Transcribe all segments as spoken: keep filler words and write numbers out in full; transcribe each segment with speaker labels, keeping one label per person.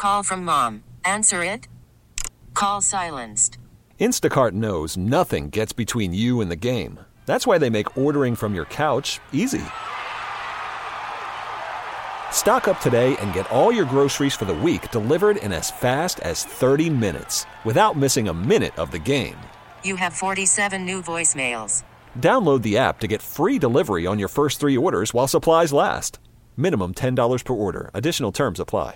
Speaker 1: call from mom. Answer it. Call silenced.
Speaker 2: Instacart knows nothing gets between you and the game. That's why they make ordering from your couch easy. Stock up today and get all your groceries for the week delivered in as fast as thirty minutes without missing a minute of the game.
Speaker 1: You have forty-seven new voicemails.
Speaker 2: Download the app to get free delivery on your first three orders while supplies last. Minimum ten dollars per order. Additional terms apply.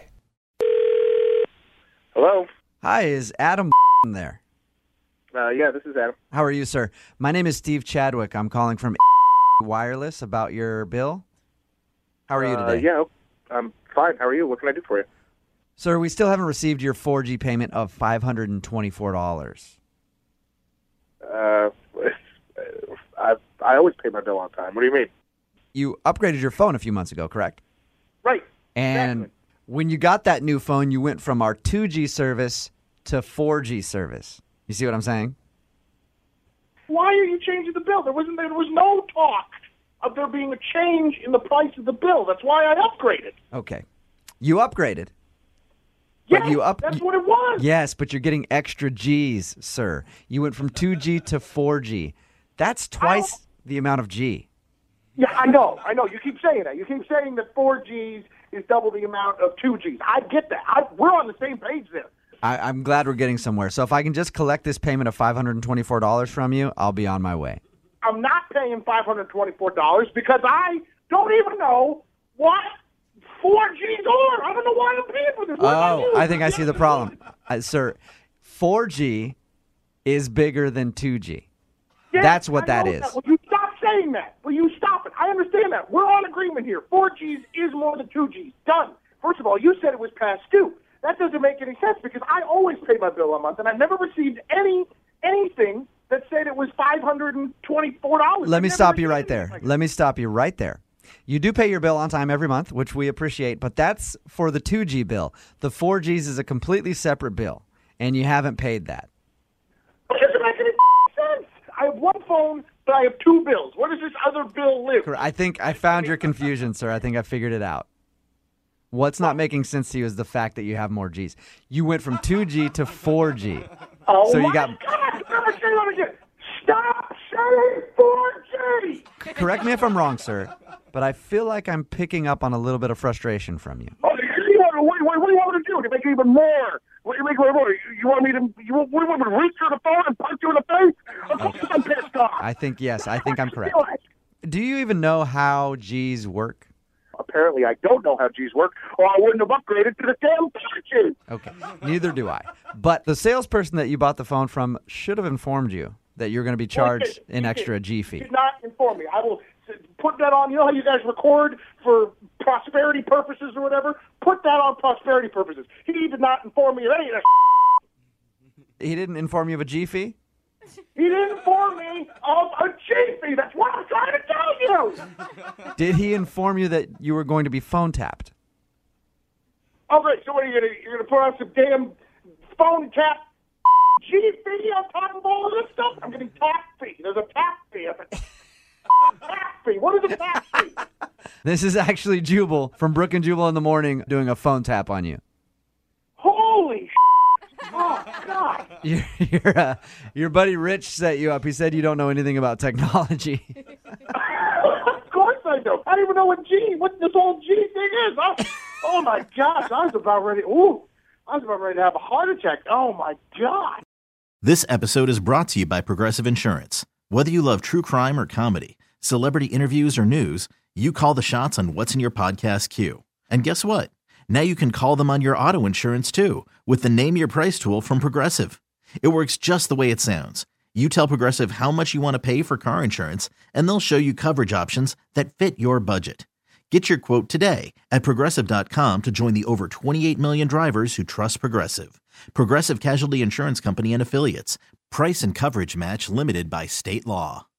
Speaker 3: Hello?
Speaker 4: Hi, is Adam there?
Speaker 3: Uh, yeah, this is Adam.
Speaker 4: How are you, sir? My name is Steve Chadwick. I'm calling from Wireless about your bill. How are you today?
Speaker 3: Uh, yeah, I'm fine. How are you? What can I do for you?
Speaker 4: Sir, we still haven't received your four G payment of five hundred twenty-four dollars.
Speaker 3: Uh, I I always pay my bill on time. What do you mean?
Speaker 4: You upgraded your phone a few months ago, correct?
Speaker 3: Right.
Speaker 4: And
Speaker 3: exactly.
Speaker 4: When you got that new phone, you went from our two G service to four G service. You see what I'm saying?
Speaker 3: Why are you changing the bill? There wasn't there was no talk of there being a change in the price of the bill. That's why I upgraded.
Speaker 4: Okay. You upgraded.
Speaker 3: Yes,
Speaker 4: But you up-
Speaker 3: that's what it was.
Speaker 4: Yes, but you're getting extra G's, sir. You went from two G to four G. That's twice the amount of G.
Speaker 3: Yeah, I know. I know. You keep saying that. You keep saying that four G's is double the amount of two G's. I get that. I, we're on the same page there.
Speaker 4: I, I'm glad we're getting somewhere. So if I can just collect this payment of five hundred twenty-four dollars from you, I'll be on my way.
Speaker 3: I'm not paying five hundred twenty-four dollars because I don't even know what four G's are. I don't know why I'm paying for this. What about
Speaker 4: Oh,
Speaker 3: you?
Speaker 4: I think I see the problem. Uh, sir, four G is bigger than two G.
Speaker 3: Yes,
Speaker 4: That's what
Speaker 3: I
Speaker 4: that
Speaker 3: know
Speaker 4: is.
Speaker 3: Will you stop saying that? Will you stop it? I understand that. We're on agreement here. four G's is more than two G's. Done. First of all, you said it was past due. That doesn't make any sense because I always pay my bill a month, and I've never received any anything that said it was five hundred twenty-four dollars.
Speaker 4: Let me
Speaker 3: I've
Speaker 4: stop
Speaker 3: never
Speaker 4: you
Speaker 3: received
Speaker 4: right there.
Speaker 3: anything like that.
Speaker 4: Let me stop you right there. You do pay your bill on time every month, which we appreciate, but that's for the two G bill. The four G's is a completely separate bill, and you haven't paid that.
Speaker 3: It doesn't make any sense. I have one phone, but I have two bills. Where does this other bill live?
Speaker 4: I think I found your confusion, sir. I think I figured it out. What's not making sense to you is the fact that you have more G's. You went from two G to four G.
Speaker 3: Oh,
Speaker 4: so you
Speaker 3: my
Speaker 4: got.
Speaker 3: God. Never say that again. Stop saying four G.
Speaker 4: Correct me if I'm wrong, sir, but I feel like I'm picking up on a little bit of frustration from you.
Speaker 3: Oh, you want, what, what, what do you want me to do? To make it even more? What do you make it more? You want me to? You want, what do you want me to reach through the phone and punch you in the face? Of course I'm pissed off.
Speaker 4: I think, yes, I think I'm correct. Do you even know how G's work?
Speaker 3: Apparently, I don't know how G's work, or I wouldn't have upgraded to the damn four G.
Speaker 4: Okay, neither do I. But the salesperson that you bought the phone from should have informed you that you're going to be charged an extra G fee.
Speaker 3: He did not inform me. I will put that on. You know how you guys record for prosperity purposes or whatever? Put that on prosperity purposes. He did not inform me of any of that.
Speaker 4: He didn't inform you of a G fee?
Speaker 3: He didn't inform me of a G fee. That's what I'm trying to tell you.
Speaker 4: Did he inform you that you were going to be phone tapped?
Speaker 3: Okay, so what are you going to You're gonna put on some damn phone tap G fee on top of all of this stuff? I'm getting tap fee. There's a tap fee. Tap fee. What is a tap fee?
Speaker 4: This is actually Jubal from Brook and Jubal in the Morning doing a phone tap on you.
Speaker 3: Holy oh, God.
Speaker 4: Your your, uh, your buddy Rich set you up. He said you don't know anything about technology.
Speaker 3: Of course I do. I don't even know what G, what this whole G thing is. I, oh, my gosh. I was about ready. Ooh, I was about ready to have a heart attack. Oh, my God.
Speaker 5: This episode is brought to you by Progressive Insurance. Whether you love true crime or comedy, celebrity interviews or news, you call the shots on what's in your podcast queue. And guess what? Now you can call them on your auto insurance too with the Name Your Price tool from Progressive. It works just the way it sounds. You tell Progressive how much you want to pay for car insurance, and they'll show you coverage options that fit your budget. Get your quote today at Progressive dot com to join the over twenty-eight million drivers who trust Progressive. Progressive Casualty Insurance Company and Affiliates. Price and coverage match limited by state law.